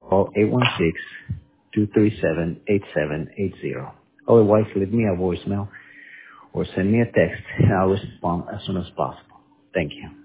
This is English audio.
call 816-237-8780. Otherwise, leave me a voicemail or send me a text and I'll respond as soon as possible. Thank you.